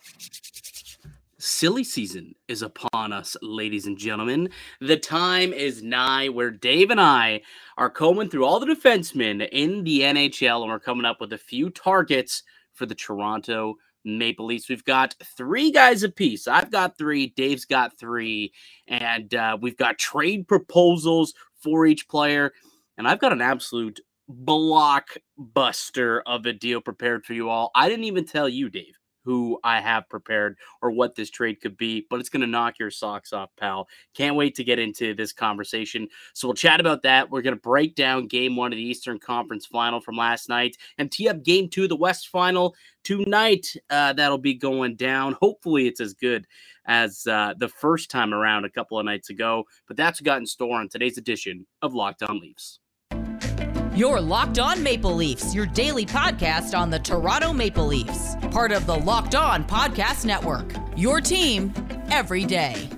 Silly season is upon us, ladies and gentlemen. The time is nigh where Dave and I are combing through all the defensemen in the NHL, and we're coming up with a few targets for the Toronto Maple Leafs. We've got three guys apiece. I've got three, Dave's got three, and we've got trade proposals for each player, and I've got an absolute blockbuster of a deal prepared for you all. I didn't even tell you, Dave, who I have prepared or what this trade could be, but it's going to knock your socks off, pal. Can't wait to get into this conversation. So we'll chat about that. We're going to break down game one of the Eastern Conference Final from last night and tee up game two of the West Final tonight. That'll be going down. Hopefully it's as good as the first time around a couple of nights ago, but that's what got in store on today's edition of Locked On Leafs. You're Locked On Maple Leafs, your daily podcast on the Toronto Maple Leafs. Part of the Locked On Podcast Network, your team every day.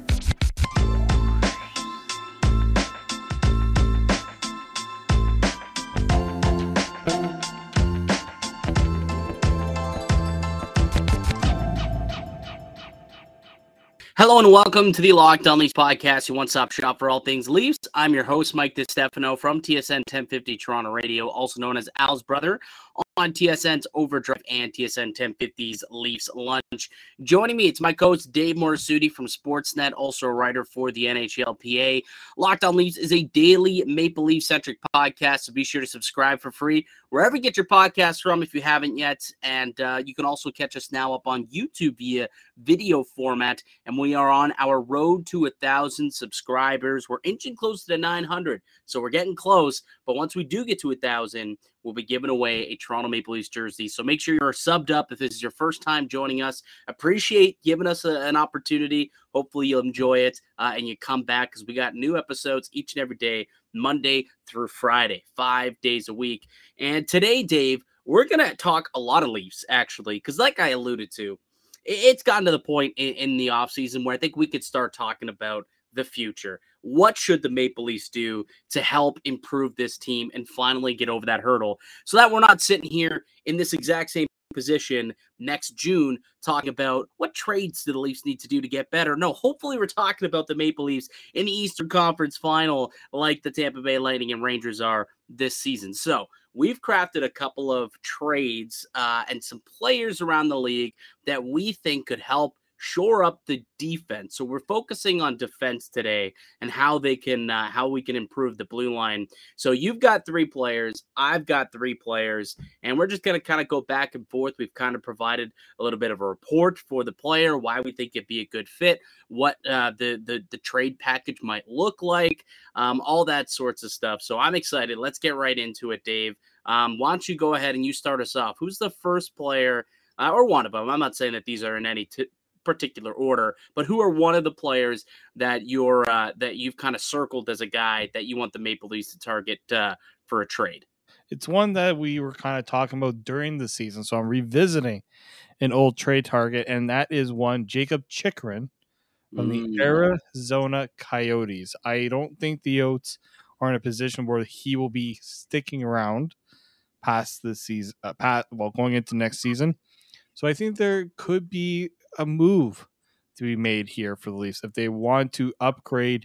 Hello and welcome to the Locked On Leafs podcast, your one-stop shop for all things Leafs. I'm your host, Mike DiStefano from TSN 1050 Toronto Radio, also known as Al's brother, on TSN's Overdrive and TSN 1050's Leafs Lunch. Joining me, it's my co-host Dave Morisuti from Sportsnet, also a writer for the NHLPA. Locked On Leafs is a daily Maple Leaf-centric podcast, so be sure to subscribe for free wherever you get your podcasts from if you haven't yet. And you can also catch us now up on YouTube via video format, and we are on our road to 1,000 subscribers. We're inching close to 900, so we're getting close. But once we do get to 1,000, we'll be giving away a Toronto Maple Leafs jersey. So make sure you're subbed up if this is your first time joining us. Appreciate giving us an opportunity. Hopefully you'll enjoy it and you come back because we got new episodes each and every day, Monday through Friday, 5 days a week. And today, Dave, we're going to talk a lot of Leafs, actually, because like I alluded to, it's gotten to the point in the offseason where I think we could start talking about the future. What should the Maple Leafs do to help improve this team and finally get over that hurdle so that we're not sitting here in this exact same position next June talking about what trades do the Leafs need to do to get better? No, hopefully we're talking about the Maple Leafs in the Eastern Conference Final like the Tampa Bay Lightning and Rangers are this season. So we've crafted a couple of trades and some players around the league that we think could help shore up the defense. So we're focusing on defense today and how we can improve the blue line. So you've got three players, I've got three players, and we're just going to kind of go back and forth. We've kind of provided a little bit of a report for the player, why we think it'd be a good fit, what the trade package might look like, all that sorts of stuff. So I'm excited. Let's get right into it, Dave. Why don't you go ahead and you start us off? Who's the first player or one of them? I'm not saying that these are in any particular order, but who are one of the players that you've kind of circled as a guy that you want the Maple Leafs to target for a trade? It's one that we were kind of talking about during the season, so I'm revisiting an old trade target, and that is one Jakob Chychrun from the Arizona Coyotes. I don't think the Yotes are in a position where he will be sticking around past this season, going into next season. So I think there could be a move to be made here for the Leafs if they want to upgrade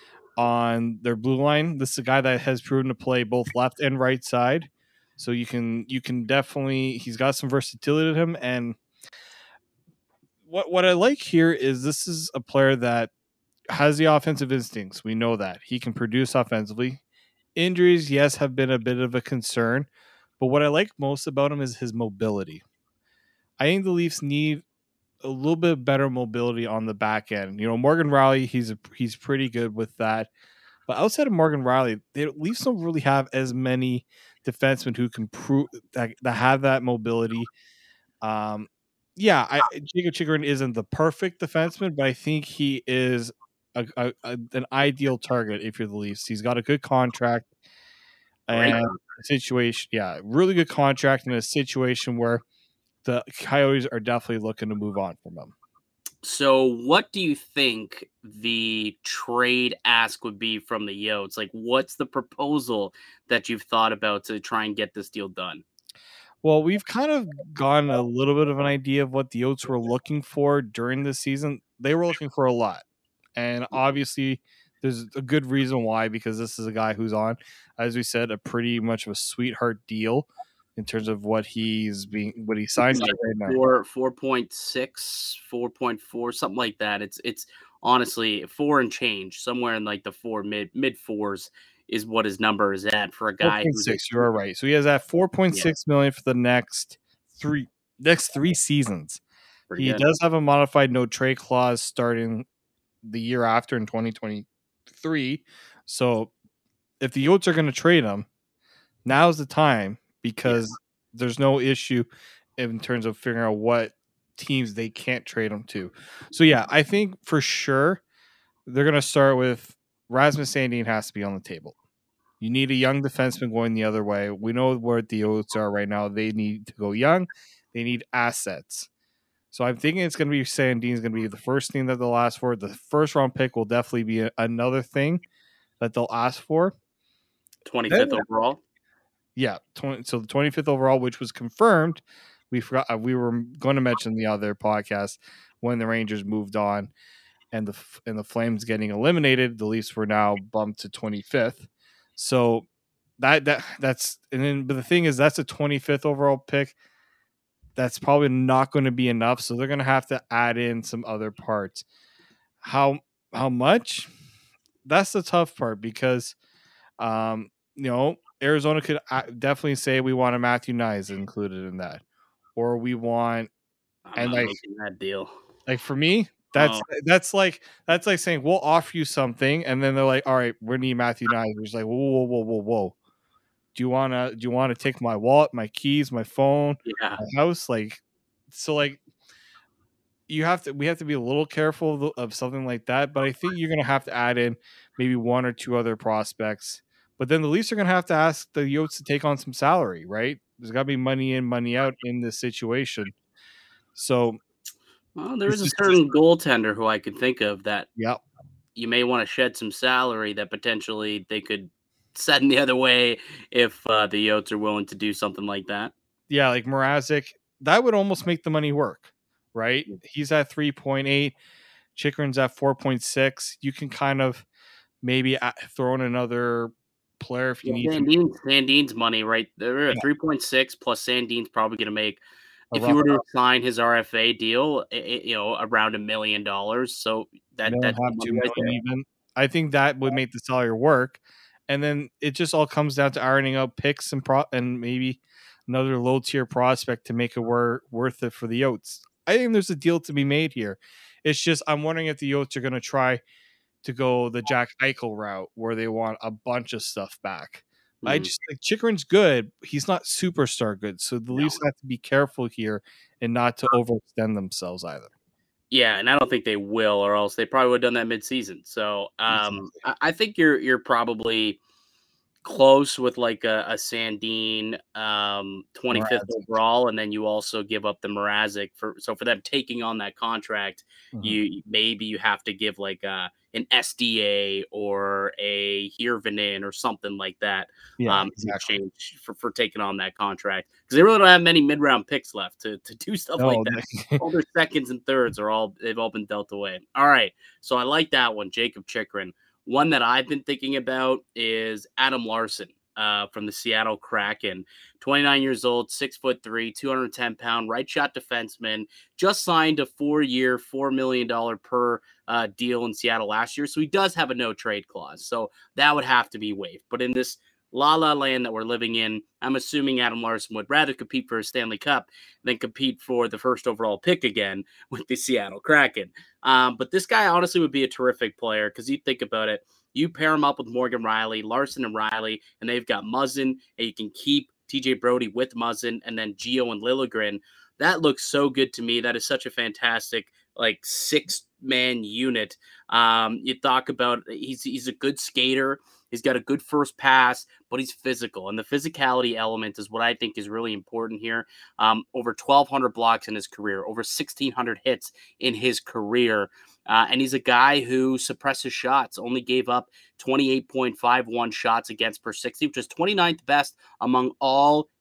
on their blue line. This is a guy that has proven to play both left and right side, so you can definitely, he's got some versatility to him. And what I like here is this is a player that has the offensive instincts. We know that he can produce offensively. Injuries, yes, have been a bit of a concern, but what I like most about him is his mobility. I think the Leafs need a little bit better mobility on the back end. You know, Morgan Rielly, he's pretty good with that. But outside of Morgan Rielly, the Leafs don't really have as many defensemen who can prove that have that mobility. Jakob Chychrun isn't the perfect defenseman, but I think he is an ideal target if you're the Leafs. He's got a good contract and a situation. Yeah, really good contract in a situation where the Coyotes are definitely looking to move on from him. So what do you think the trade ask would be from the Yotes? Like, what's the proposal that you've thought about to try and get this deal done? Well, we've kind of gotten a little bit of an idea of what the Oats were looking for during the season. They were looking for a lot. And obviously, there's a good reason why, because this is a guy who's on, as we said, a pretty much of a sweetheart deal in terms of what he signed Like right now. 4.6, 4.4, something like that. It's honestly 4 and change, somewhere in like the mid fours is what his number is at for a guy who's 4.6, you are right. So he has that 4.6 million for the next three seasons. pretty He good. does have a modified no trade clause starting the year after in 2023. So if the Yotes are going to trade him, now's the time, because there's no issue in terms of figuring out what teams they can't trade him to. So yeah, I think for sure they're going to start with Rasmus Sandin has to be on the table. You need a young defenseman going the other way. We know where the Oats are right now. They need to go young. They need assets. So I'm thinking it's going to be Sandin's going to be the first thing that they'll ask for. The first round pick will definitely be another thing that they'll ask for. 25th overall. Yeah. So the 25th overall, which was confirmed. We forgot. We were going to mention the other podcast when the Rangers moved on and the Flames getting eliminated. The Leafs were now bumped to 25th. So that's and then, but the thing is, that's a 25th overall pick. That's probably not going to be enough. So they're going to have to add in some other parts. How much? That's the tough part, because, Arizona could definitely say we want a Matthew Knies included in that, or we want, I'm not making that deal. Like for me, that's like saying we'll offer you something, and then they're like, all right, we need Matthew Knies. We're just like, whoa. Do you wanna take my wallet, my keys, my phone, my house? Like, so like we have to be a little careful of something like that. But I think you're gonna have to add in maybe one or two other prospects. But then the Leafs are gonna have to ask the Yotes to take on some salary, right? There's got to be money in, money out in this situation. So, well, there is a certain goaltender who I could think of that Yep. you may want to shed some salary that potentially they could send the other way if the Yotes are willing to do something like that. Yeah, like Mrazek, that would almost make the money work, right? He's at 3.8. Chikrin's at 4.6. You can kind of maybe throw in another player if you need to. Sandin's money, right? They're at 3.6 plus Sandin's probably going to make, if you were to sign his RFA deal, around $1 million. So that's $2 million even. I think that would make the salary work. And then it just all comes down to ironing out picks and maybe another low tier prospect to make it worth it for the Yotes. I think there's a deal to be made here. It's just I'm wondering if the Yotes are going to try to go the Jack Eichel route where they want a bunch of stuff back. I just think Chikrin's good. He's not superstar good. So the Leafs have to be careful here and not to overextend themselves either. Yeah, and I don't think they will, or else they probably would have done that midseason. So I think you're probably close with like a Sandin 25th overall, and then you also give up the Mrazek for them taking on that contract. You have to give like an SDA or a Hirvonen or something like that in exchange for taking on that contract, because they really don't have many mid-round picks left to do stuff like that. All their seconds and thirds they've all been dealt away. All right, so I like that one, Jakob Chychrun. One that I've been thinking about is Adam Larsson from the Seattle Kraken. 29 years old, 6'3", 210-pound right shot defenseman. Just signed a 4-year, $4 million per deal in Seattle last year. So he does have a no trade clause. So that would have to be waived. But in this la-la land that we're living in, I'm assuming Adam Larsson would rather compete for a Stanley Cup than compete for the first overall pick again with the Seattle Kraken. But this guy honestly would be a terrific player, because you think about it, you pair him up with Morgan Rielly, Larsson and Rielly, and they've got Muzzin, and you can keep TJ Brody with Muzzin, and then Gio and Liljegren. That looks so good to me. That is such a fantastic, like, 6-man unit. You talk about he's a good skater. He's got a good first pass, but he's physical. And the physicality element is what I think is really important here. Over 1,200 blocks in his career, over 1,600 hits in his career. And he's a guy who suppresses shots, only gave up 28.51 shots against per 60, which is 29th best among all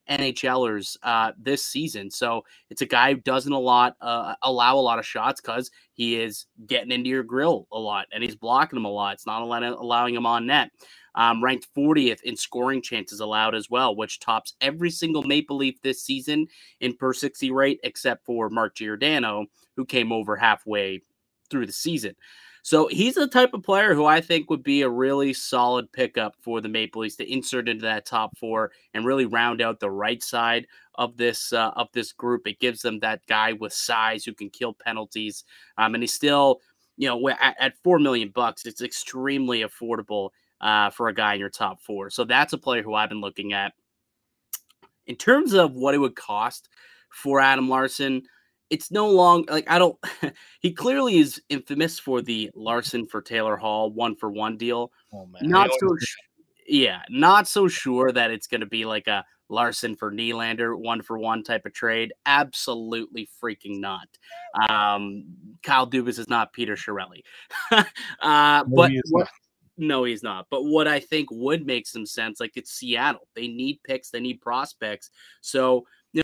NHLers this season. So it's a guy who doesn't allow a lot of shots because he is getting into your grill a lot and he's blocking them a lot. It's not allowing him on net. Ranked 40th in scoring chances allowed as well, which tops every single Maple Leaf this season in per 60 rate, except for Mark Giordano, who came over halfway through the season. So he's the type of player who I think would be a really solid pickup for the Maple Leafs to insert into that top four and really round out the right side of this group. It gives them that guy with size who can kill penalties. And he's still, at $4 million, it's extremely affordable for a guy in your top four. So that's a player who I've been looking at. In terms of what it would cost for Adam Larsson, it's no longer he clearly is infamous for the Larsson for Taylor Hall 1-for-1 deal. Oh, man. Not so sure that it's going to be like a Larsson for Nylander 1-for-1 type of trade. Absolutely freaking not. Kyle Dubas is not Peter Chiarelli. No, he's not. But what I think would make some sense, like it's Seattle. They need picks. They need prospects. So,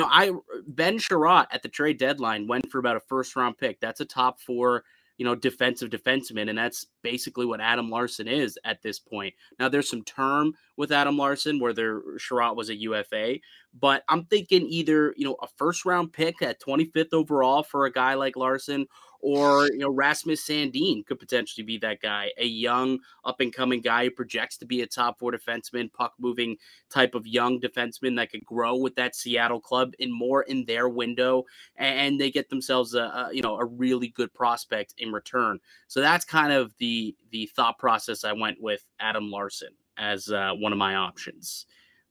Ben Sherratt at the trade deadline went for about a first-round pick. That's a top four, defensive defenseman, and that's basically what Adam Larsson is at this point. Now, there's some term with Adam Larsson where Sherratt was a UFA, but I'm thinking either, a first-round pick at 25th overall for a guy like Larsson, or, Rasmus Sandin could potentially be that guy, a young up-and-coming guy who projects to be a top four defenseman, puck-moving type of young defenseman that could grow with that Seattle club in their window, and they get themselves a really good prospect in return. So that's kind of the thought process I went with Adam Larsson as one of my options.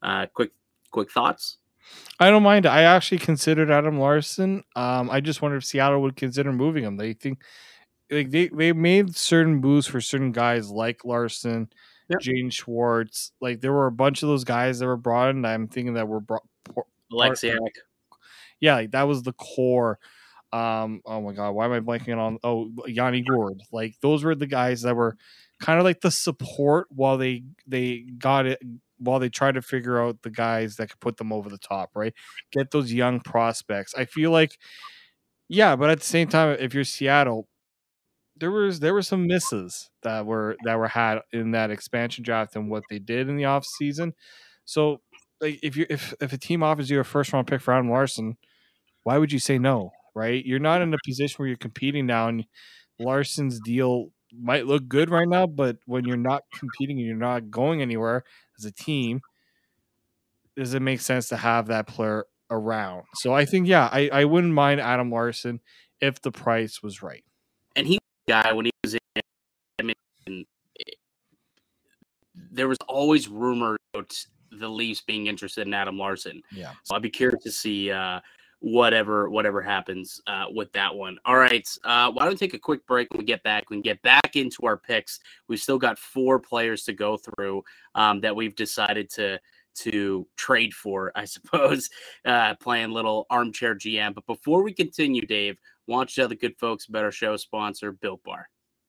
Quick thoughts? I don't mind. I actually considered Adam Larsson. I just wonder if Seattle would consider moving him. They think they made certain moves for certain guys like Larsson, yep. Jaden Schwartz. Like there were a bunch of those guys that were brought in. I'm thinking that were brought. Alexiak. Yeah, like that was the core. Oh my God, why am I blanking on? Oh, Yanni Gourde. Like those were the guys that were kind of like the support while they got it. While they try to figure out the guys that could put them over the top, right? Get those young prospects. I feel like, yeah, but at the same time, if you're Seattle, there were some misses that were had in that expansion draft and what they did in the off season. So, like, if a team offers you a first round pick for Adam Larsson, why would you say no, right? You're not in a position where you're competing now, and Larsson's deal might look good right now, but when you're not competing and you're not going anywhere as a team, does it make sense to have that player around? So I think, yeah, I wouldn't mind Adam Larsson if the price was right. And he was a guy when he was in, there was always rumors about the Leafs being interested in Adam Larsson. Yeah. So I'd be curious to see whatever happens with that one. All right. Why don't we take a quick break when we get back? We can get back into our picks. We've still got 4 players to go through that we've decided to trade for, I suppose, playing little armchair GM. But before we continue, Dave, why don't you tell the good folks about our show sponsor, Built Bar?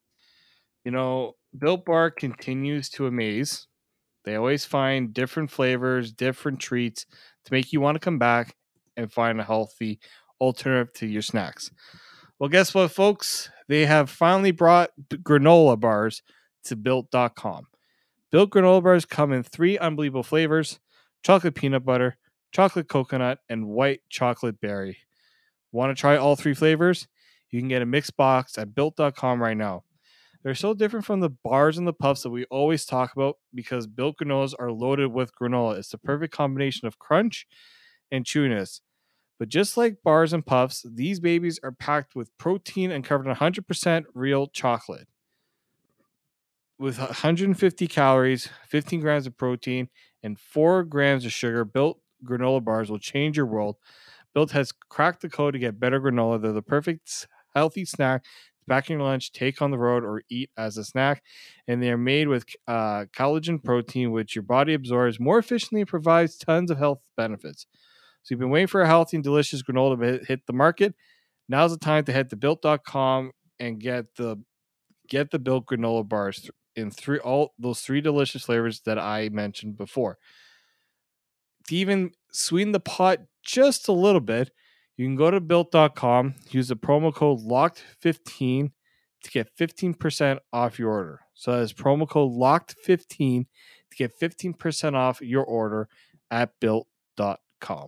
Built Bar continues to amaze. They always find different flavors, different treats to make you want to come back and find a healthy alternative to your snacks. Well, guess what, folks? They have finally brought granola bars to Built.com. Built granola bars come in 3 unbelievable flavors: chocolate peanut butter, chocolate coconut, and white chocolate berry. Want to try all 3 flavors? You can get a mixed box at Built.com right now. They're so different from the bars and the puffs that we always talk about because Built granolas are loaded with granola. It's the perfect combination of crunch and chewiness. But just like bars and puffs, these babies are packed with protein and covered in 100% real chocolate. With 150 calories, 15 grams of protein, and 4 grams of sugar, Built granola bars will change your world. Built has cracked the code to get better granola. They're the perfect healthy snack to pack in your lunch, take on the road, or eat as a snack. And they are made with collagen protein, which your body absorbs more efficiently and provides tons of health benefits. So you've been waiting for a healthy and delicious granola to hit the market. Now's the time to head to Built.com and get the Built granola bars in all those 3 delicious flavors that I mentioned before. to even sweeten the pot just a little bit, you can go to built.com, use the promo code LOCKED15 to get 15% off your order. So that is promo code LOCKED15 to get 15% off your order at built.com.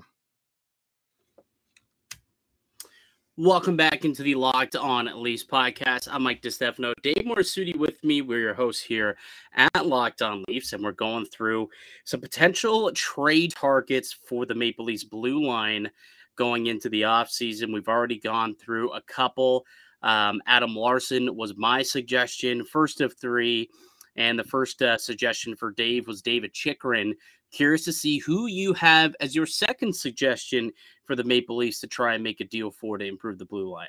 Welcome back into the Locked On Leafs podcast. I'm Mike DiStefano. Dave Morisuti with me. We're your hosts here at Locked On Leafs, and we're going through some potential trade targets for the Maple Leafs blue line going into the offseason. We've already gone through a couple. Adam Larsson was my suggestion, first of three, and the first suggestion for Dave was David Chychrun. Curious to see who you have as your second suggestion for the Maple Leafs to try and make a deal for to improve the blue line.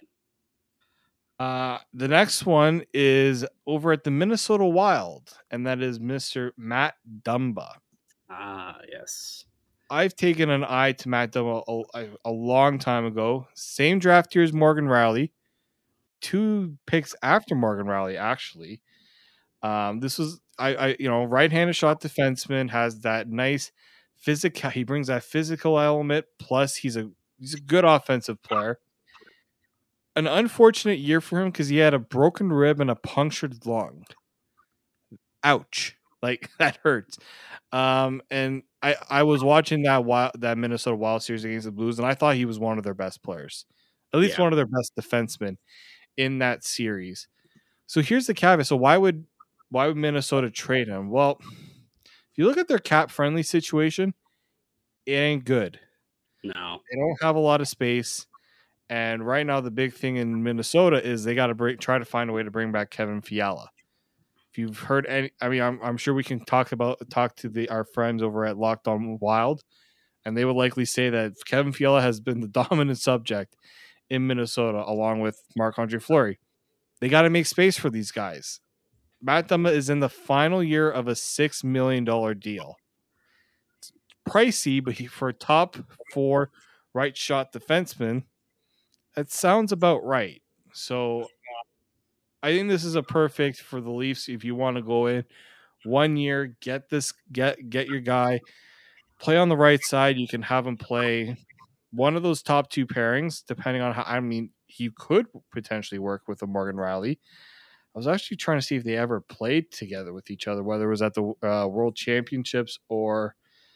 The next one is over at the Minnesota Wild, and that is Mr. Matt Dumba. Ah, yes. I've taken an eye to Matt Dumba a long time ago. Same draft year as Morgan Rielly. 2 picks after Morgan Rielly, actually. This was right-handed shot defenseman, has that nice physical. He brings that physical element. Plus, he's a good offensive player. An unfortunate year for him because he had a broken rib and a punctured lung. Ouch! Like that hurts. And I was watching that Minnesota Wild series against the Blues, and I thought he was one of their best players, at least one of their best defensemen in that series. So here's the caveat. So why would Minnesota trade him? Well, if you look at their cap friendly situation, it ain't good. No. They don't have a lot of space. And right now the big thing in Minnesota is they got to try to find a way to bring back Kevin Fiala. If you've heard any, I mean, I'm sure we can talk to our friends over at Locked On Wild, and they would likely say that Kevin Fiala has been the dominant subject in Minnesota along with Marc-Andre Fleury. They got to make space for these guys. Matt Dumba is in the final year of a $6 million deal. It's pricey, but for a top 4 right shot defenseman, it sounds about right. So I think this is a perfect for the Leafs if you want to go in 1 year, get your guy, play on the right side. You can have him play one of those top 2 pairings, depending on how. I mean, he could potentially work with a Morgan Rielly. I was actually trying to see if they ever played together with each other, whether it was at the World Championships or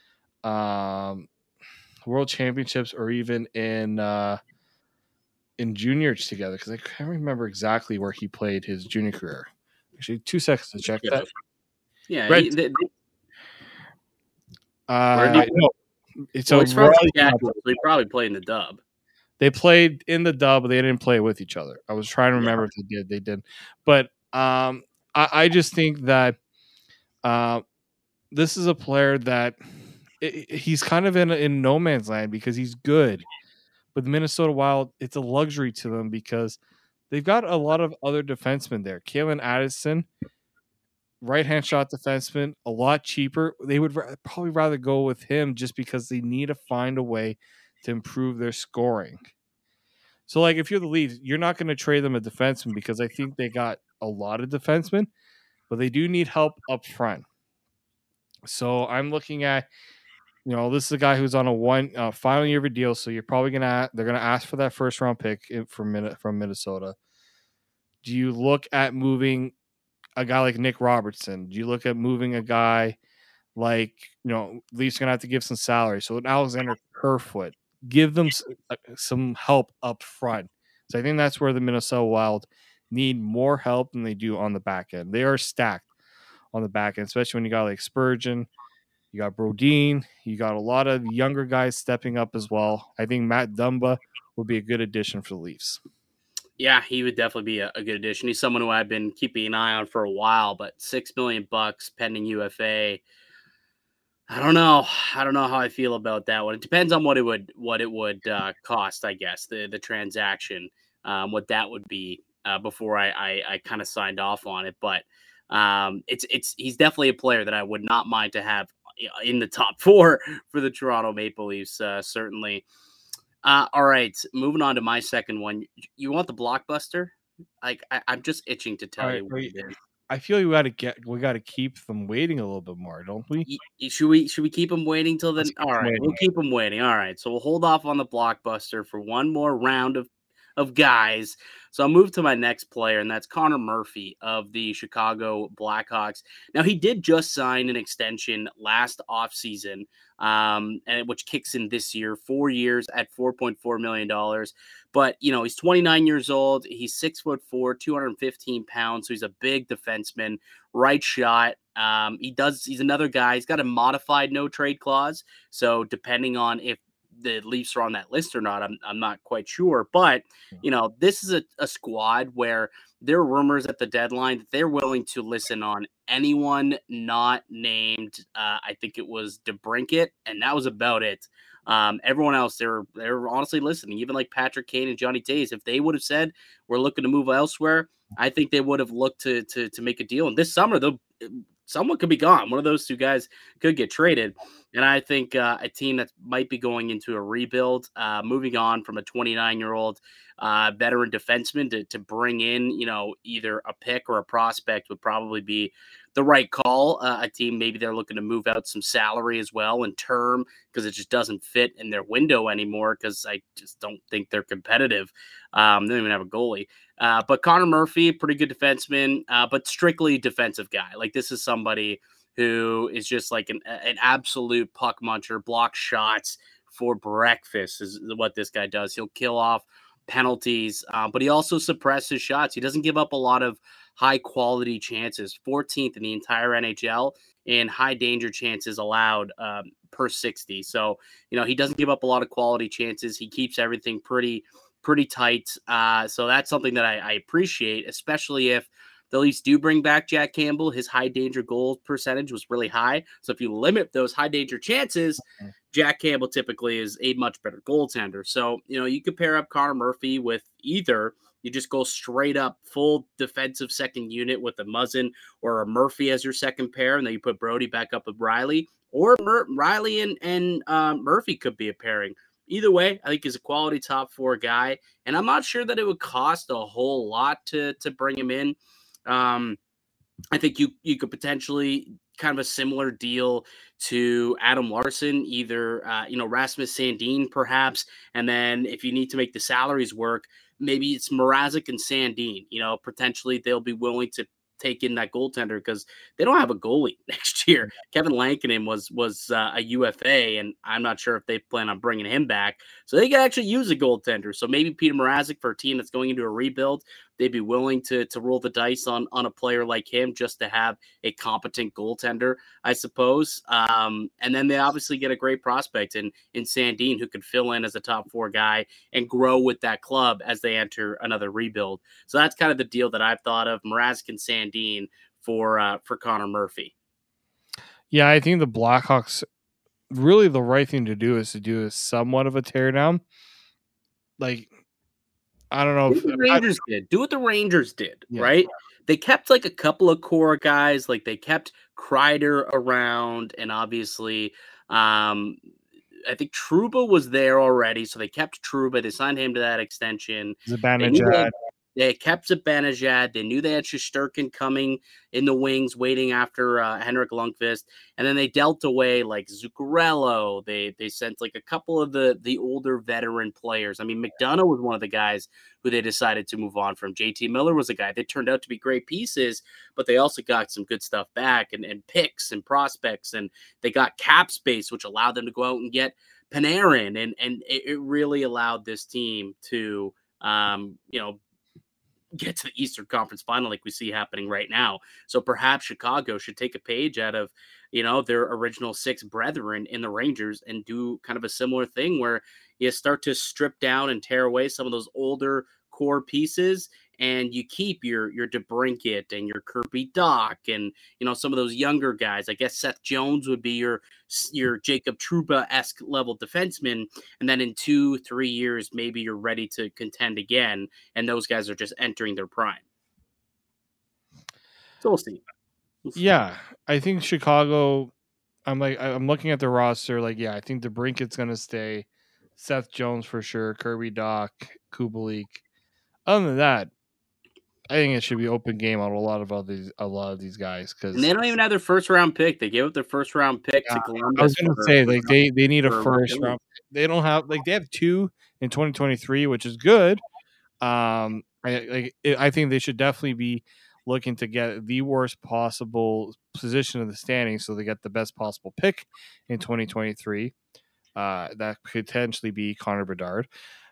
even in juniors together, because I can't remember exactly where he played his junior career. Actually, 2 seconds to check that. Yeah, he's from Saskatchewan, so he probably played in the Dub. They played in the Dub, but they didn't play with each other. I was trying to remember if they did. They did. But I just think that this is a player that he's kind of in no man's land because he's good. But the Minnesota Wild, it's a luxury to them because they've got a lot of other defensemen there. Calen Addison, right-hand shot defenseman, a lot cheaper. They would probably rather go with him just because they need to find a way to improve their scoring. So, like, if you're the Leafs, you're not going to trade them a defenseman because I think they got a lot of defensemen, but they do need help up front. So I'm looking at, this is a guy who's on a final year of a deal, so you're probably they're gonna ask for that first round pick from Minnesota. Do you look at moving a guy like Nick Robertson? Do you look at moving a guy like, Leafs gonna have to give some salary? So Alexander Kerfoot, give them some help up front. So I think that's where the Minnesota Wild need more help than they do on the back end. They are stacked on the back end, especially when you got like Spurgeon, you got Brodin, you got a lot of younger guys stepping up as well. I think Matt Dumba would be a good addition for the Leafs. Yeah, he would definitely be a good addition. He's someone who I've been keeping an eye on for a while, but $6 million pending UFA. I don't know how I feel about that one. It depends on what it would cost, I guess, the transaction, what that would be before I kind of signed off on it. But he's definitely a player that I would not mind to have in the top 4 for the Toronto Maple Leafs, certainly. All right, moving on to my second one. You want the blockbuster? Like I'm just itching to tell you what it is. I feel we got to keep them waiting a little bit more, don't we? Should we keep them waiting till then? All right, we'll keep them waiting. All right, so we'll hold off on the blockbuster for one more round of guys. So I'll move to my next player, and that's Connor Murphy of the Chicago Blackhawks. Now, he did just sign an extension last offseason, and which kicks in this year, 4 years at $4.4 million. But, he's 29 years old. He's 6'4", 215 pounds. So he's a big defenseman, right shot. He's another guy. He's got a modified no trade clause. So depending on if the Leafs are on that list or not, I'm not quite sure. But, this is a squad where there are rumors at the deadline that they're willing to listen on anyone not named. I think it was DeBrincat, and that was about it. Everyone else, they're honestly listening. Even like Patrick Kane and Johnny Toews, if they would have said we're looking to move elsewhere, I think they would have looked to make a deal. And this summer, someone could be gone. One of those two guys could get traded. And I think a team that might be going into a rebuild, moving on from a 29-year-old veteran defenseman to bring in, either a pick or a prospect would probably be the right call. A team, maybe they're looking to move out some salary as well and term because it just doesn't fit in their window anymore because I just don't think they're competitive. They don't even have a goalie. But Connor Murphy, pretty good defenseman, but strictly defensive guy. Like, this is somebody who is just like an absolute puck muncher, block shots for breakfast is what this guy does. He'll kill off penalties, but he also suppresses shots. He doesn't give up a lot of high-quality chances, 14th in the entire NHL in high-danger chances allowed per 60. So, he doesn't give up a lot of quality chances. He keeps everything pretty tight. So that's something that I appreciate, especially if the Leafs do bring back Jack Campbell. His high danger goal percentage was really high. So if you limit those high danger chances, Jack Campbell typically is a much better goaltender. So, you could pair up Connor Murphy with either. You just go straight up full defensive second unit with a Muzzin or a Murphy as your second pair. And then you put Brody back up with Riley, or Riley and Murphy could be a pairing. Either way, I think he's a quality top four guy, and I'm not sure that it would cost a whole lot to bring him in. I think you could potentially kind of a similar deal to Adam Larson, either Rasmus Sandin perhaps, and then if you need to make the salaries work, maybe it's Mrazek and Sandin. Potentially they'll be willing to take in that goaltender because they don't have a goalie next year. Kevin Lankinen was a UFA, and I'm not sure if they plan on bringing him back. So they can actually use a goaltender. So maybe Peter Mrazek, for a team that's going into a rebuild, they'd be willing to roll the dice on a player like him just to have a competent goaltender, I suppose. And then they obviously get a great prospect in Sandin who could fill in as a top four guy and grow with that club as they enter another rebuild. So that's kind of the deal that I've thought of, Mrazek and Sandin for Connor Murphy. Yeah, I think the Blackhawks, really the right thing to do is to do somewhat of a teardown. Like, I don't know. Do what the Rangers did, yeah. Right? They kept like a couple of core guys, like they kept Kreider around, and obviously, I think Trouba was there already, so they kept Trouba. They signed him to that extension. They kept Zibanejad. They knew they had Shesterkin coming in the wings, waiting after Henrik Lundqvist. And then they dealt away like Zuccarello. They sent like a couple of the older veteran players. I mean, McDonough was one of the guys who they decided to move on from. JT Miller was a guy that turned out to be great pieces, but they also got some good stuff back and picks and prospects. And they got cap space, which allowed them to go out and get Panarin. And it really allowed this team to, get to the Eastern Conference Final like we see happening right now. So perhaps Chicago should take a page out of, their original six brethren in the Rangers and do kind of a similar thing where you start to strip down and tear away some of those older core pieces, and you keep your DeBrincat and your Kirby Dach and, some of those younger guys. I guess Seth Jones would be your Jacob Trouba-esque level defenseman. And then in 2-3 years, maybe you're ready to contend again. And those guys are just entering their prime. So we'll see. Yeah, I think Chicago, I'm looking at the roster. I think DeBrincat's going to stay. Seth Jones for sure. Kirby Dach, Kubalik. Other than that, I think it should be open game on a lot of these guys because And they don't even have their first round pick. They gave up their first round pick to Columbus. I was going to say like they need a for first round. They don't have they have 2 in 2023, which is good. I think they should definitely be looking to get the worst possible position of the standing so they get the best possible pick in 2023. That could potentially be Connor Bedard.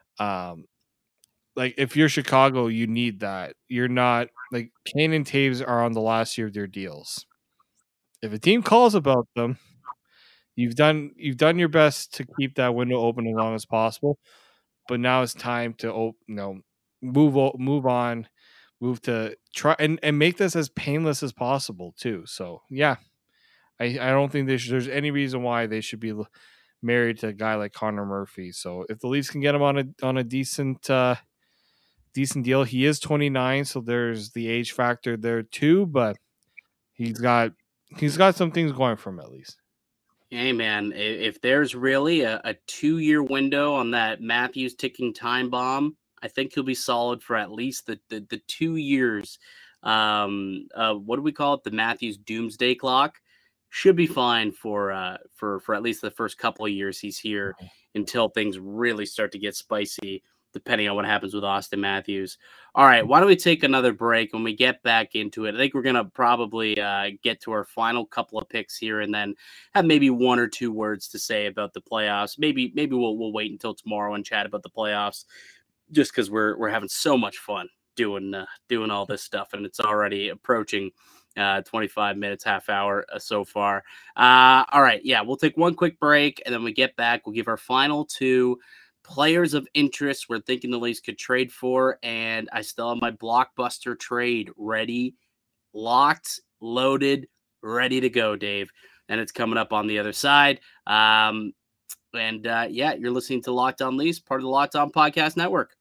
Like if you're Chicago, you need that. You're not like Kane and Taves are on the last year of their deals. If a team calls about them, you've done your best to keep that window open as long as possible. But now it's time to move on, move to try and make this as painless as possible too. So yeah, I don't think there's any reason why they should be married to a guy like Connor Murphy. So if the Leafs can get him on a decent deal, he is 29, so there's the age factor there too. But he's got some things going for him at least. Hey man, if there's really a 2-year window on that Matthews ticking time bomb, I think he'll be solid for at least the 2 years. What do we call it? The Matthews doomsday clock should be fine for at least the first couple of years he's here until things really start to get spicy, depending on what happens with Austin Matthews. All right, why don't we take another break? When we get back into it, I think we're going to probably get to our final couple of picks here and then have maybe 1 or 2 words to say about the playoffs. Maybe we'll wait until tomorrow and chat about the playoffs just because we're having so much fun doing all this stuff, and it's already approaching 25 minutes, half hour so far. All right, yeah, we'll take one quick break, and then we get back. We'll give our final 2 players of interest we're thinking the Leafs could trade for, and I still have my blockbuster trade ready, locked, loaded, ready to go, Dave. And it's coming up on the other side. Yeah, you're listening to Locked On Leafs, part of the Locked On Podcast Network.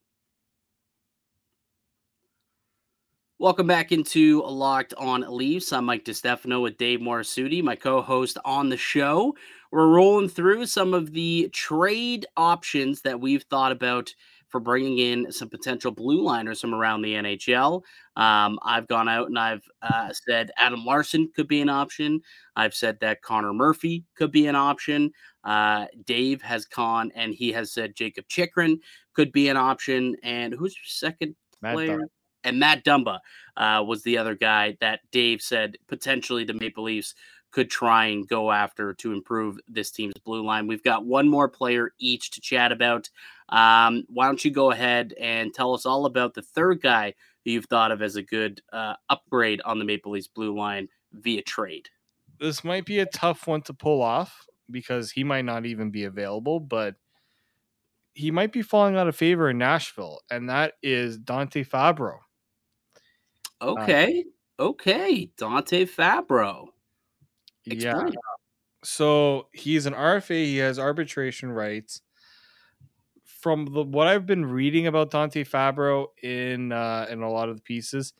Welcome back into Locked On Leafs. I'm Mike DiStefano with Dave Morisuti, my co-host on the show. We're rolling through some of the trade options that we've thought about for bringing in some potential blue liners from around the NHL. I've gone out and I've said Adam Larsson could be an option. I've said that Connor Murphy could be an option. Dave has gone and he has said Jacob Chychrun could be an option. And who's your second player? And Matt Dumba was the other guy that Dave said potentially the Maple Leafs could try and go after to improve this team's blue line. We've got one more player each to chat about. Why don't you go ahead and tell us all about the third guy who you've thought of as a good upgrade on the Maple Leafs blue line via trade? This might be a tough one to pull off because he might not even be available, but he might be falling out of favor in Nashville, and that is Dante Fabro. Okay. Dante Fabro. Explain. Yeah. So he's an RFA. He has arbitration rights. From what I've been reading about Dante Fabro in a lot of the pieces,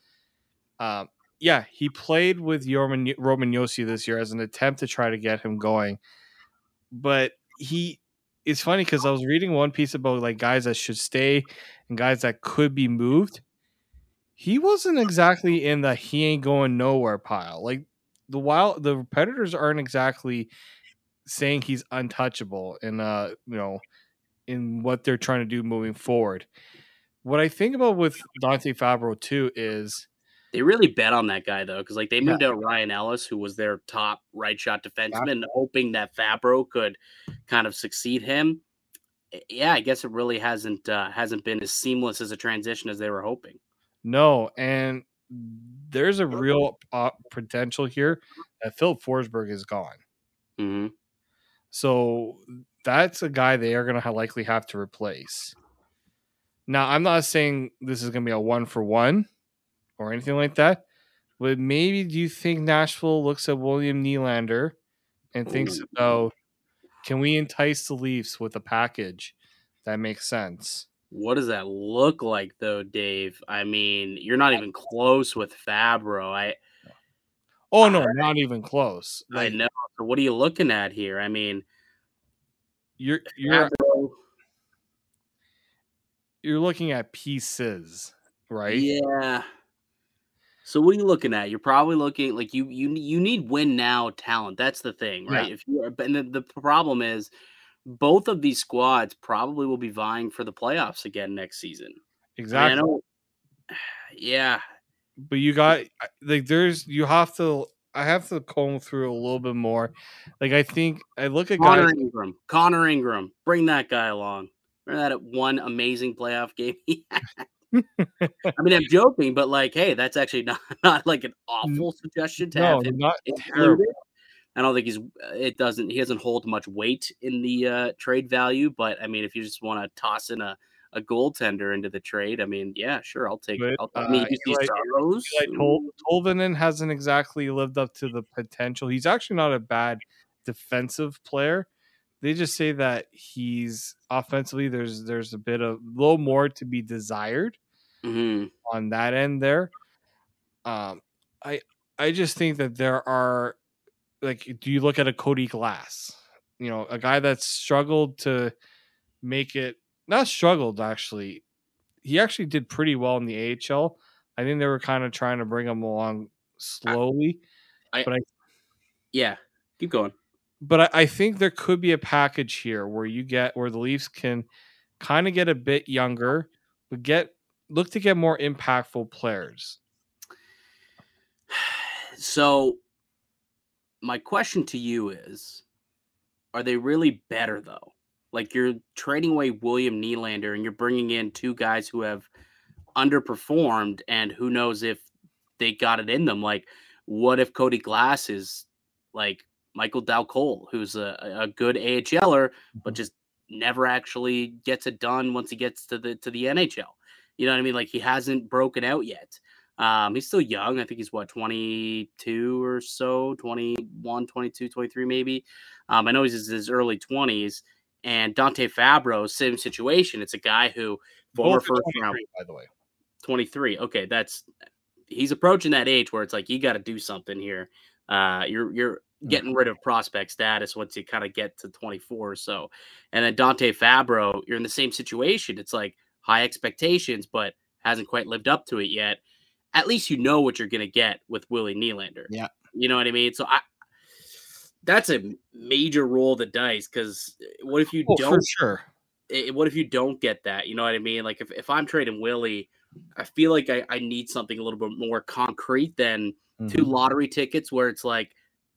he played with Roman Josi this year as an attempt to try to get him going. But it's funny because I was reading one piece about like guys that should stay and guys that could be moved. He wasn't exactly in the he ain't going nowhere pile. Like the Predators aren't exactly saying he's untouchable in in what they're trying to do moving forward. What I think about with Dante Fabro too is they really bet on that guy though, because like they moved out Ryan Ellis, who was their top right shot defenseman, hoping that Fabro could kind of succeed him. Yeah, I guess it really hasn't been as seamless as a transition as they were hoping. No, and there's a real potential here that Philip Forsberg is gone. Mm-hmm. So that's a guy they are going to likely have to replace. Now, I'm not saying this is going to be a 1-for-1 or anything like that, but maybe do you think Nashville looks at William Nylander and thinks about, can we entice the Leafs with a package that makes sense? What does that look like, though, Dave? I mean, you're not even close with Fabro. No, not even close. I know. So what are you looking at here? I mean, you're looking at pieces, right? Yeah. So what are you looking at? You're probably looking like you need win now talent. That's the thing, Yeah, right? If you are, but and the problem is both of these squads probably will be vying for the playoffs again next season. I mean, I exactly. know, yeah, But you got like there's you have to. I have to comb through a little bit more. Like I think I look at guys. Connor Ingram, bring that guy along. Remember that one amazing playoff game he had? I mean, I'm joking, but like, hey, that's actually not like an awful suggestion to have No, him not terrible. included. I don't think he doesn't hold much weight in the trade value, but I mean, if you just want to toss in a goaltender into the trade, I mean, yeah, sure, I'll take. But I mean, you see Saros. Tolvanen hasn't exactly lived up to the potential. He's actually not a bad defensive player. They just say that he's offensively. There's a little more to be desired on that end there. I just think that there are like, do you look at a Cody Glass? You know, a guy that's struggled to make it. Not struggled actually. He actually did pretty well in the AHL. I think they were kind of trying to bring him along slowly. Yeah, keep going. But I think there could be a package here where the Leafs can kind of get a bit younger, but look to get more impactful players. So my question to you is, are they really better though? Like you're trading away William Nylander and you're bringing in two guys who have underperformed, and who knows if they got it in them. Like, what if Cody Glass is like Michael Dow Cole, who's a good AHLer, but just never actually gets it done once he gets to the NHL. You know what I mean? Like he hasn't broken out yet. He's still young. I think he's 22 or so, 21, 22, 23 maybe. I know he's in his early 20s. And Dante Fabro, same situation. It's a guy who former first round, by the way. 23. Okay, he's approaching that age where it's like you got to do something here. You're getting rid of prospect status once you kind of get to 24 or so. And then Dante Fabro, you're in the same situation. It's like high expectations, but hasn't quite lived up to it yet. At least you know what you're going to get with Willie Nylander. Yeah. You know what I mean? So that's a major roll of the dice, because what if you don't? For sure. What if you don't get that? You know what I mean? Like if I'm trading Willie, I feel like I need something a little bit more concrete than two lottery tickets where it's like,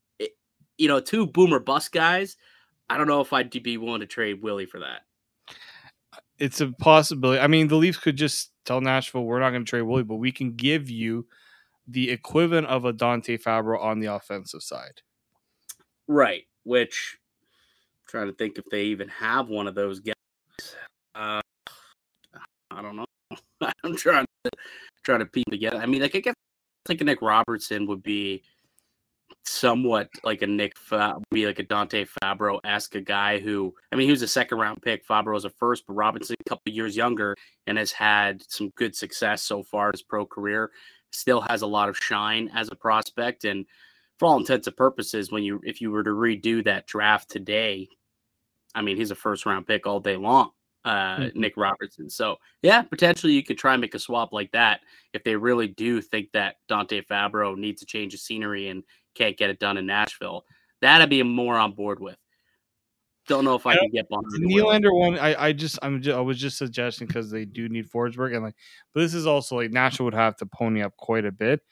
two boomer bust guys. I don't know if I'd be willing to trade Willie for that. It's a possibility. I mean, the Leafs could just tell Nashville, we're not going to trade Willie, but we can give you the equivalent of a Dante Fabro on the offensive side. Right. Which, I'm trying to think if they even have one of those guys. I don't know. I'm trying to piece together. I mean, like I guess like a Nick Robertson would be somewhat like a Dante Fabro-esque guy who, I mean, he was a second round pick. Fabro was a first, but Robinson a couple years younger and has had some good success so far in his pro career. Still has a lot of shine as a prospect, and for all intents and purposes, if you were to redo that draft today, I mean, he's a first round pick all day long. Nick Robertson. So yeah, potentially you could try and make a swap like that if they really do think that Dante Fabro needs a change of scenery and can't get it done in Nashville. That'd be more on board with. Don't know if I can get behind the Nylander one. I was just suggesting because they do need Forsberg, and but this is also like Nashville would have to pony up quite a bit.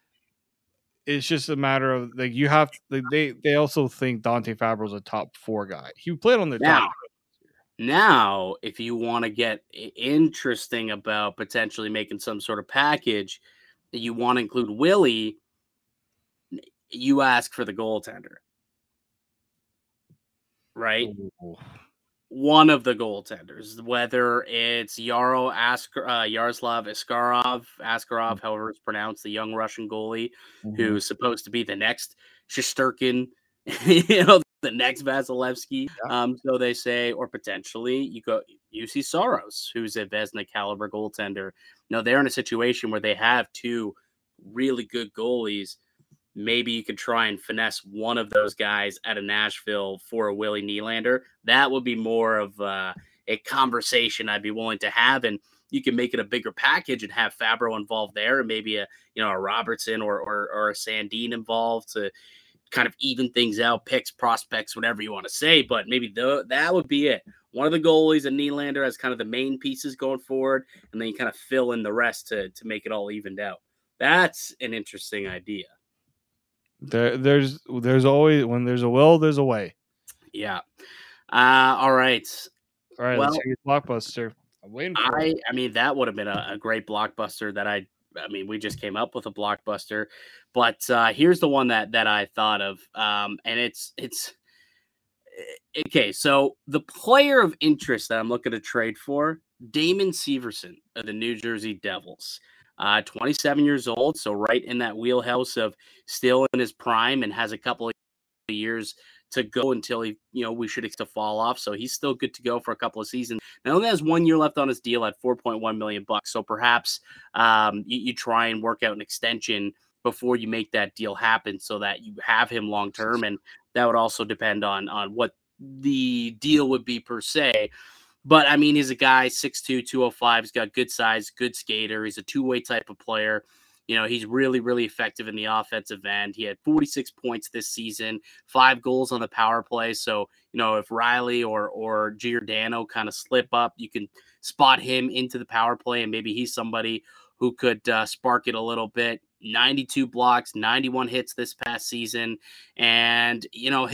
It's just a matter of like you have they also think Dante Fabro's a top 4 guy. He played on the top. Now, if you want to get interesting about potentially making some sort of package that you want to include Willie, you ask for the goaltender, right? Ooh. One of the goaltenders, whether it's Yaroslav Askarov, however it's pronounced, the young Russian goalie who's supposed to be the next Shesterkin, the next Vasilevsky, so they say, or potentially you go UC Saros, who's a Vezina caliber goaltender. Now they're in a situation where they have two really good goalies. Maybe you could try and finesse one of those guys out of Nashville for a Willie Nylander. That would be more of a conversation I'd be willing to have. And you can make it a bigger package and have Fabro involved there, and maybe a Robertson or a Sandin involved to kind of even things out, picks, prospects, whatever you want to say. But maybe that would be it. One of the goalies, and Nylander, as kind of the main pieces going forward, and then you kind of fill in the rest to make it all evened out. That's an interesting idea. There's always, when there's a will, there's a way. Yeah. All right. Well, let's hear your blockbuster. I'm waiting for it. I mean, that would have been a great blockbuster that we just came up with a blockbuster, but here's the one that I thought of. And it's okay. So the player of interest that I'm looking to trade for, Damon Severson of the New Jersey Devils, 27 years old. So right in that wheelhouse of still in his prime and has a couple of years to go until we should expect to fall off. So he's still good to go for a couple of seasons. Now only has 1 year left on his deal at $4.1 million. So perhaps you try and work out an extension before you make that deal happen so that you have him long term. And that would also depend on what the deal would be per se. But I mean, he's a guy 6'2", 205. He's got good size, good skater. He's a two-way type of player. He's really, really effective in the offensive end. He had 46 points this season, 5 goals on the power play. So, if Riley or Giordano kind of slip up, you can spot him into the power play, and maybe he's somebody who could spark it a little bit. 92 blocks, 91 hits this past season. And,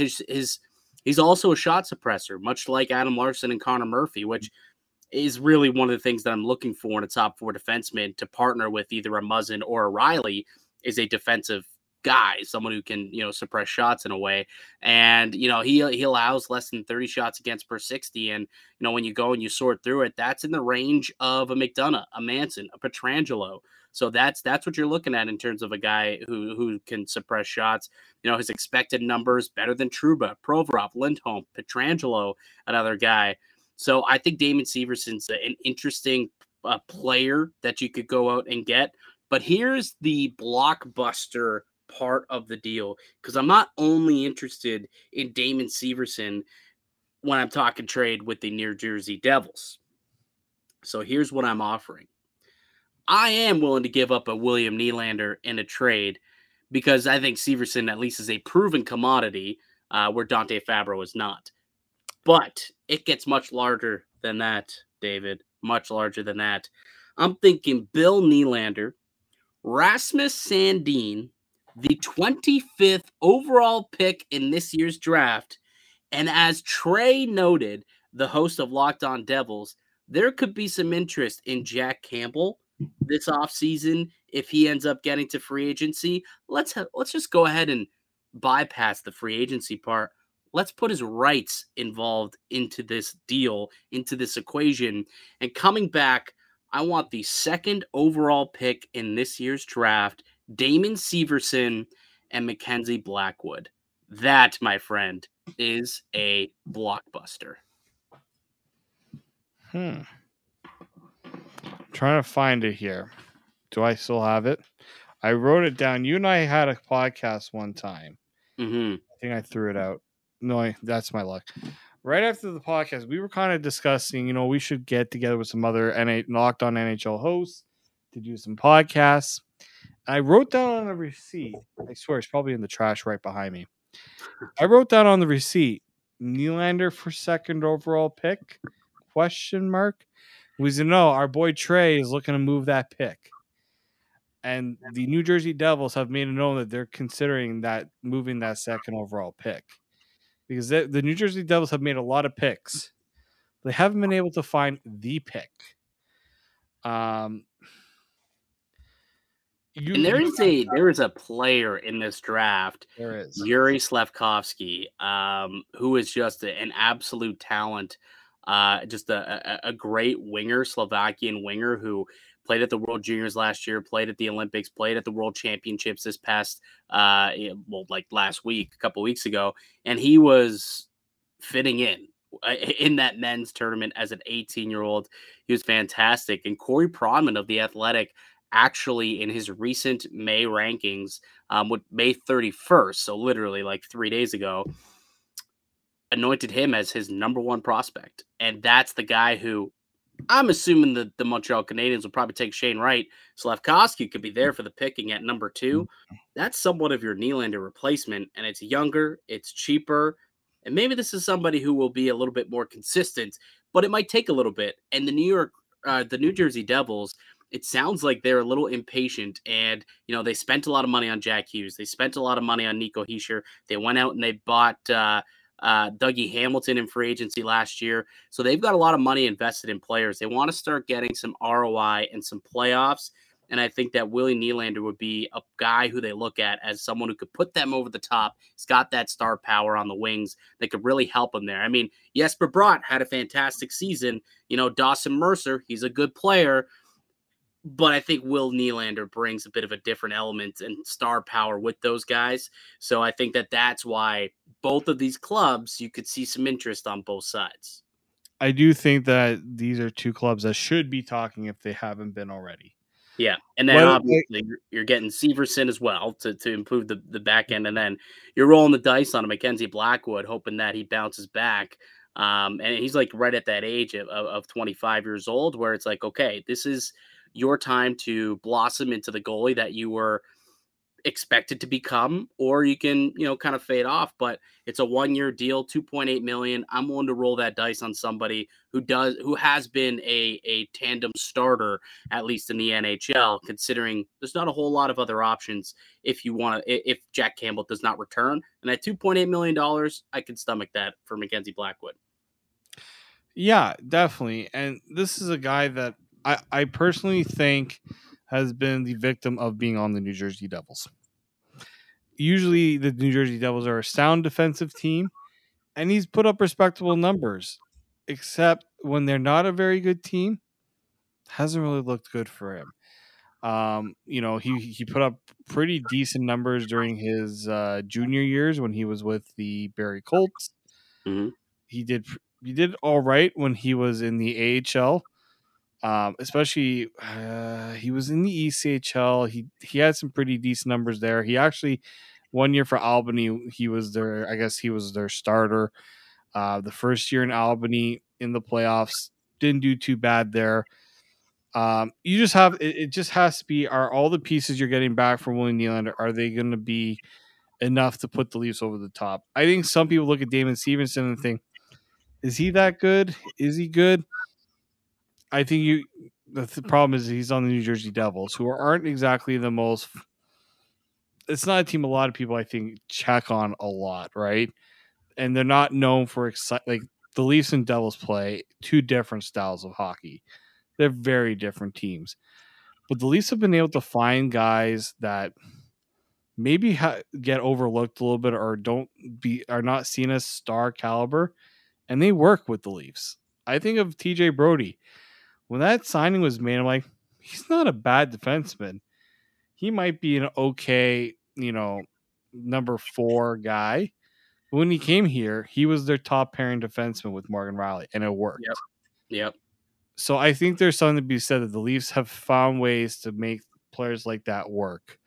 he's also a shot suppressor, much like Adam Larson and Connor Murphy, which is really one of the things that I'm looking for in a top 4 defenseman to partner with either a Muzzin or a Riley, is a defensive guy, someone who can, suppress shots in a way. And, he allows less than 30 shots against per 60. And, when you go and you sort through it, that's in the range of a McDonough, a Manson, a Pietrangelo. So that's what you're looking at in terms of a guy who can suppress shots. His expected numbers better than Trouba, Provorov, Lindholm, Pietrangelo, another guy. So I think Damon Severson's an interesting player that you could go out and get. But here's the blockbuster part of the deal, because I'm not only interested in Damon Severson when I'm talking trade with the New Jersey Devils. So here's what I'm offering. I am willing to give up a William Nylander in a trade because I think Severson at least is a proven commodity where Dante Fabro is not. But it gets much larger than that, David. Much larger than that. I'm thinking Bill Nylander, Rasmus Sandin, the 25th overall pick in this year's draft. And as Trey noted, the host of Locked On Devils, there could be some interest in Jack Campbell this offseason if he ends up getting to free agency. Let's just go ahead and bypass the free agency part. Let's put his rights involved into this deal, into this equation. And coming back, I want the 2nd overall pick in this year's draft, Damon Severson and Mackenzie Blackwood. That, my friend, is a blockbuster. Trying to find it here. Do I still have it? I wrote it down. You and I had a podcast one time. Mm-hmm. I think I threw it out. No, that's my luck. Right after the podcast, we were kind of discussing, we should get together with some other Locked On NHL hosts to do some podcasts. And I wrote down on a receipt. I swear, it's probably in the trash right behind me. I wrote down on the receipt, Nylander for 2nd overall pick? ? We said, no, our boy Trey is looking to move that pick. And the New Jersey Devils have made it known that they're considering that moving that 2nd overall pick. Because the New Jersey Devils have made a lot of picks. They haven't been able to find the pick. And there is a player in this draft, there is Yuri Slafkovsky, who is just an absolute talent, just a great winger, Slovakian winger who played at the World Juniors last year, played at the Olympics, played at the World Championships this past, last week, a couple weeks ago, and he was fitting in that men's tournament as an 18-year-old. He was fantastic. And Corey Pronman of The Athletic, actually in his recent May rankings, with May 31st, so literally like 3 days ago, anointed him as his number 1 prospect. And that's the guy who I'm assuming that the Montreal Canadiens will probably take Shane Wright. Slavkovsky could be there for the picking at number 2. That's somewhat of your Nylander replacement, and it's younger, it's cheaper, and maybe this is somebody who will be a little bit more consistent, but it might take a little bit. And the New Jersey Devils, it sounds like they're a little impatient, and they spent a lot of money on Jack Hughes. They spent a lot of money on Nico Hischier. They went out and they bought Dougie Hamilton in free agency last year. So they've got a lot of money invested in players. They want to start getting some ROI and some playoffs. And I think that Willie Nylander would be a guy who they look at as someone who could put them over the top. He's got that star power on the wings that could really help them there. I mean, Jesper Bratt had a fantastic season. Dawson Mercer, he's a good player. But I think Will Nylander brings a bit of a different element and star power with those guys. So I think that that's why both of these clubs, you could see some interest on both sides. I do think that these are two clubs that should be talking if they haven't been already. Yeah, and then obviously you're getting Severson as well to improve the back end, and then you're rolling the dice on a Mackenzie Blackwood, hoping that he bounces back. And he's like right at that age of 25 years old, where it's like, okay, this is your time to blossom into the goalie that you were expected to become, or you can, kind of fade off. But it's a 1-year deal, $2.8 million. I'm willing to roll that dice on somebody who has been a tandem starter, at least in the NHL, considering there's not a whole lot of other options if Jack Campbell does not return. And at $2.8 million, I could stomach that for Mackenzie Blackwood. Yeah, definitely. And this is a guy that I personally think has been the victim of being on the New Jersey Devils. Usually the New Jersey Devils are a sound defensive team, and he's put up respectable numbers, except when they're not a very good team, hasn't really looked good for him. He put up pretty decent numbers during his junior years when he was with the Barrie Colts. Mm-hmm. He did all right when he was in the AHL. Especially he was in the ECHL. He had some pretty decent numbers there. He actually 1 year for Albany, he was their starter. The first year in Albany in the playoffs, didn't do too bad there. You just have it just has to be, are all the pieces you're getting back from Willie Nylander, are they going to be enough to put the Leafs over the top? I think some people look at Damon Stevenson and think, is he that good? Is he good? I think the problem is he's on the New Jersey Devils, who aren't exactly the most. It's not a team a lot of people, I think, check on a lot, right? And they're not known for like the Leafs and Devils play two different styles of hockey. They're very different teams, but the Leafs have been able to find guys that maybe get overlooked a little bit or are not seen as star caliber, and they work with the Leafs. I think of TJ Brody. When that signing was made, I'm like, he's not a bad defenseman. He might be an okay, number 4 guy. But when he came here, he was their top pairing defenseman with Morgan Rielly, and it worked. Yep. So I think there's something to be said that the Leafs have found ways to make players like that work.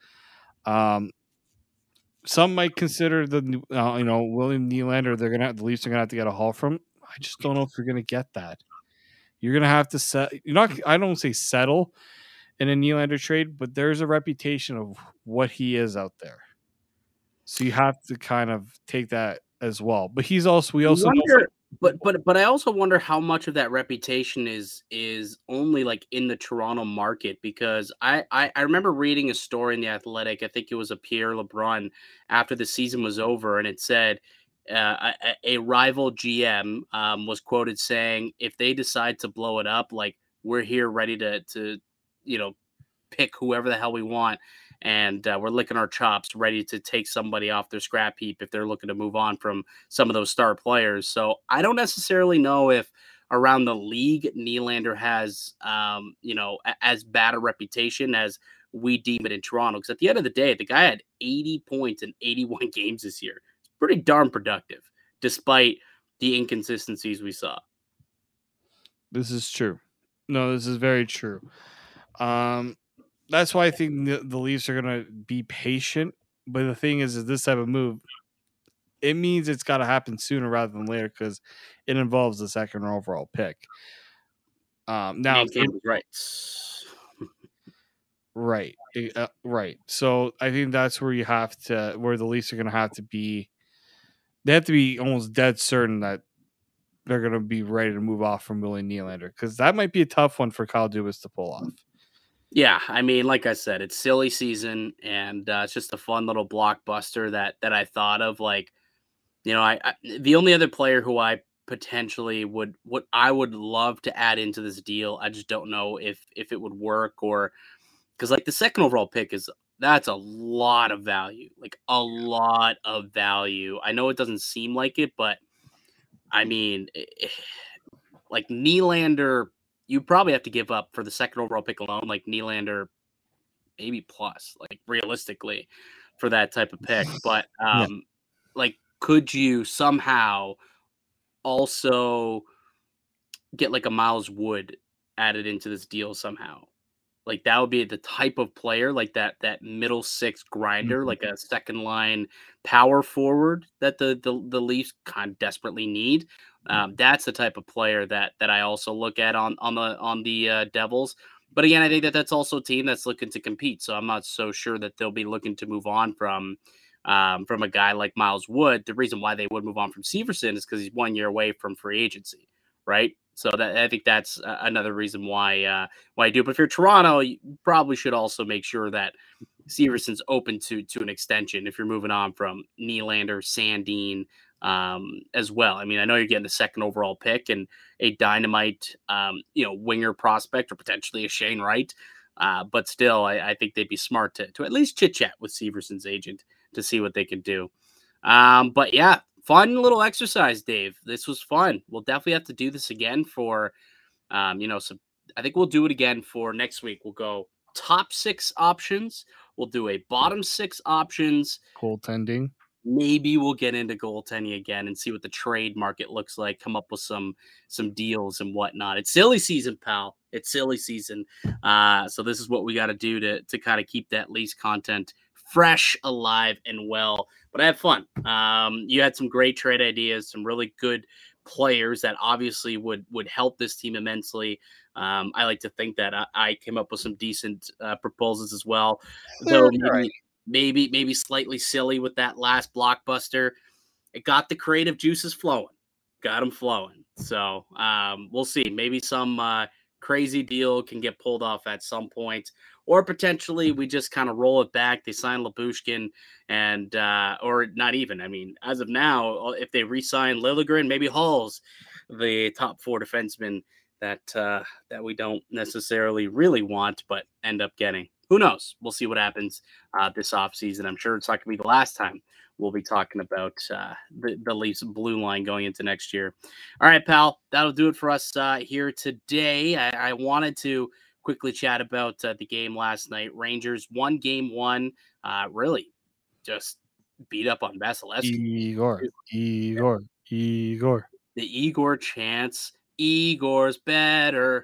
Some might consider William Nylander. The Leafs are gonna have to get a haul from. I just don't know if you're gonna get that. You're going to have to I don't say settle in a Nylander trade, but there's a reputation of what he is out there. So you have to kind of take that as well. But we also wonder, but I also wonder how much of that reputation is only like in the Toronto market, because I remember reading a story in The Athletic. I think it was a Pierre LeBrun after the season was over, and it said a rival GM was quoted saying, if they decide to blow it up, like, we're here ready to pick whoever the hell we want, and we're licking our chops ready to take somebody off their scrap heap if they're looking to move on from some of those star players. So I don't necessarily know if around the league Nylander has as bad a reputation as we deem it in Toronto, because at the end of the day, the guy had 80 points in 81 games this year. Pretty darn productive, despite the inconsistencies we saw. This is true. No, this is very true. That's why I think the Leafs are going to be patient. But the thing is this type of move, it means it's got to happen sooner rather than later, because it involves the second overall pick. Now, And Campbell's rights. right. Right. So I think that's where where the Leafs are going to have to be. They have to be almost dead certain that they're going to be ready to move off from Willie Nylander, because that might be a tough one for Kyle Dubas to pull off. Yeah, I mean, like I said, it's silly season, and it's just a fun little blockbuster that I thought of. Like, you know, I the only other player who I potentially would love to add into this deal, I just don't know if it would work, or because like the second overall pick that's a lot of value, like a lot of value. I know it doesn't seem like it, but I mean, like Nylander, you probably have to give up for the second overall pick alone, like Nylander, maybe plus, like realistically, for that type of pick. But Yeah. like, could you somehow also get like a Miles Wood added into this deal somehow? Like that would be the type of player, like that middle six grinder, like a second line power forward that the Leafs kind of desperately need. That's the type of player that I also look at on the Devils. But again, I think that's also a team that's looking to compete. So I'm not so sure that they'll be looking to move on from a guy like Miles Wood. The reason why they would move on from Severson is because he's 1 year away from free agency, right? So that I think that's another reason why I do. But if you're Toronto, you probably should also make sure that Severson's open to an extension if you're moving on from Nylander, Sandin as well. I mean, I know you're getting the second overall pick and a dynamite, winger prospect, or potentially a Shane Wright. But still, I think they'd be smart to at least chit chat with Severson's agent to see what they can do. But yeah, fun little exercise, Dave. This was fun. We'll definitely have to do this again for, I think we'll do it again for next week. We'll go top 6 options. We'll do a bottom 6 options. Goaltending. Maybe we'll get into goaltending again and see what the trade market looks like, come up with some deals and whatnot. It's silly season, pal. It's silly season. So this is what we got to do to kind of keep that Leafs content fresh, alive, and well. But I had fun. You had some great trade ideas, some really good players that obviously would help this team immensely. I like to think that I came up with some decent proposals as well. Though maybe slightly silly with that last blockbuster. It got the creative juices flowing. Got them flowing. So we'll see. Maybe some crazy deal can get pulled off at some point. Or potentially we just kind of roll it back. They sign Lyubushkin and or not even. I mean, as of now, if they re-sign Liljegren, maybe Hall's the top 4 defensemen that we don't necessarily really want, but end up getting. Who knows? We'll see what happens this offseason. I'm sure it's not going to be the last time we'll be talking about the Leafs blue line going into next year. All right, pal, that'll do it for us here today. I wanted to quickly chat about the game last night. Rangers won game 1, really just beat up on Vasilevsky. Igor. The Igor chants. Igor's better.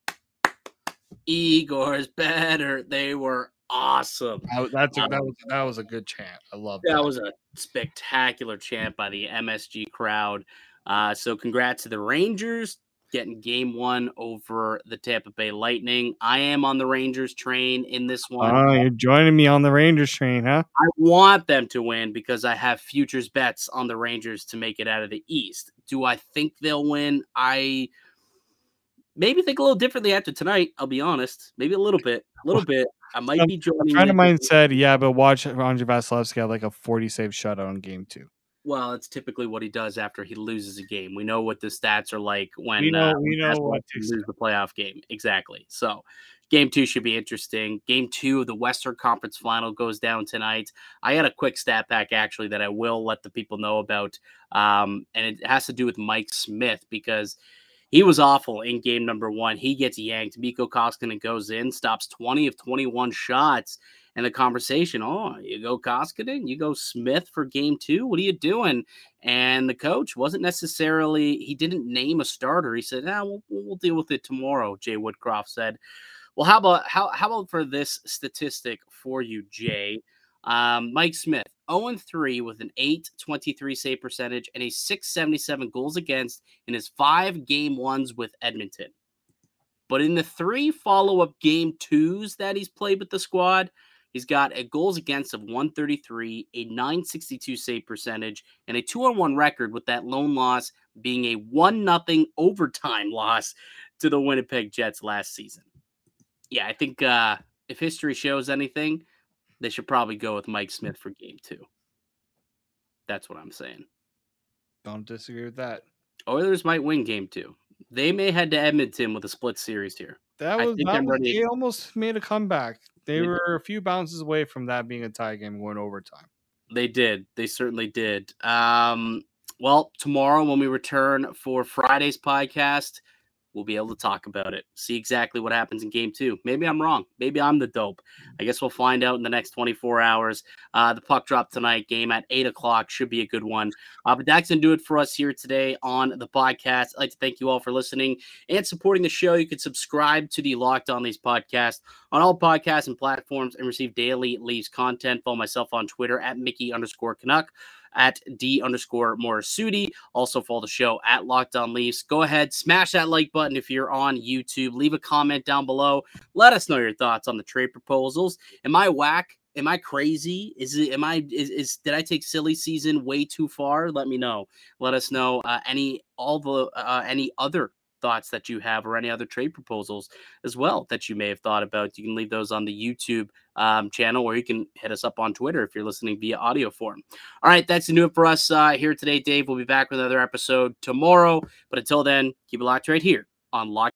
Igor's better. They were awesome. That was a good chant. I love that. That was a spectacular chant by the MSG crowd. So congrats to the Rangers getting game 1 over the Tampa Bay Lightning. I am on the Rangers train in this one. Oh, you're joining me on the Rangers train, huh? I want them to win because I have futures bets on the Rangers to make it out of the East. Do I think they'll win? I maybe think a little differently after tonight. I'll be honest. Maybe a little bit. I might be joining. A friend of mine said, yeah, but watch Andrei Vasilevsky have like a 40-save shutout in game 2. Well, it's typically what he does after he loses a game. We know what the stats are like when we know what to lose the playoff game. Exactly. So game 2 should be interesting. Game 2 of the Western Conference Final goes down tonight. I got a quick stat pack actually that I will let the people know about. And it has to do with Mike Smith because he was awful in game number 1. He gets yanked. Mikko Koskinen goes in, stops 20 of 21 shots. And the conversation, you go Koskinen, you go Smith for game 2. What are you doing? And the coach wasn't necessarily, he didn't name a starter. He said, we'll deal with it tomorrow, Jay Woodcroft said. Well, how about for this statistic for you, Jay? Mike Smith, 0-3 with an .823 save percentage and a .677 goals against in his 5 game 1s with Edmonton. But in the 3 follow-up game 2s that he's played with the squad, he's got a goals against of 133, a 962 save percentage, and a 2-on-1 record, with that lone loss being a 1-0 overtime loss to the Winnipeg Jets last season. Yeah, I think if history shows anything, they should probably go with Mike Smith for game 2. That's what I'm saying. Don't disagree with that. Oilers might win game 2. They may head to Edmonton with a split series here. They almost made a comeback. They were a few bounces away from that being a tie game going overtime. They did. They certainly did. Well, tomorrow when we return for Friday's podcast, we'll be able to talk about it. See exactly what happens in game 2. Maybe I'm wrong. Maybe I'm the dope. I guess we'll find out in the next 24 hours. The puck drop tonight, game at 8 o'clock, should be a good one. But that's going to do it for us here today on the podcast. I'd like to thank you all for listening and supporting the show. You can subscribe to the Locked On Leafs podcast on all podcasts and platforms and receive daily Leafs content. Follow myself on Twitter at Mickey_Canuck. At D_Morisuti. Also follow the show at Locked On Leafs. Go ahead, smash that like button if you're on YouTube. Leave a comment down below. Let us know your thoughts on the trade proposals. Am I whack? Am I crazy? Did I take silly season way too far? Let me know. Let us know any other thoughts that you have, or any other trade proposals as well that you may have thought about. You can leave those on the YouTube channel, or you can hit us up on Twitter if you're listening via audio form. All right, that's going to do it for us here today, Dave. We'll be back with another episode tomorrow, but until then, keep it locked right here on Locked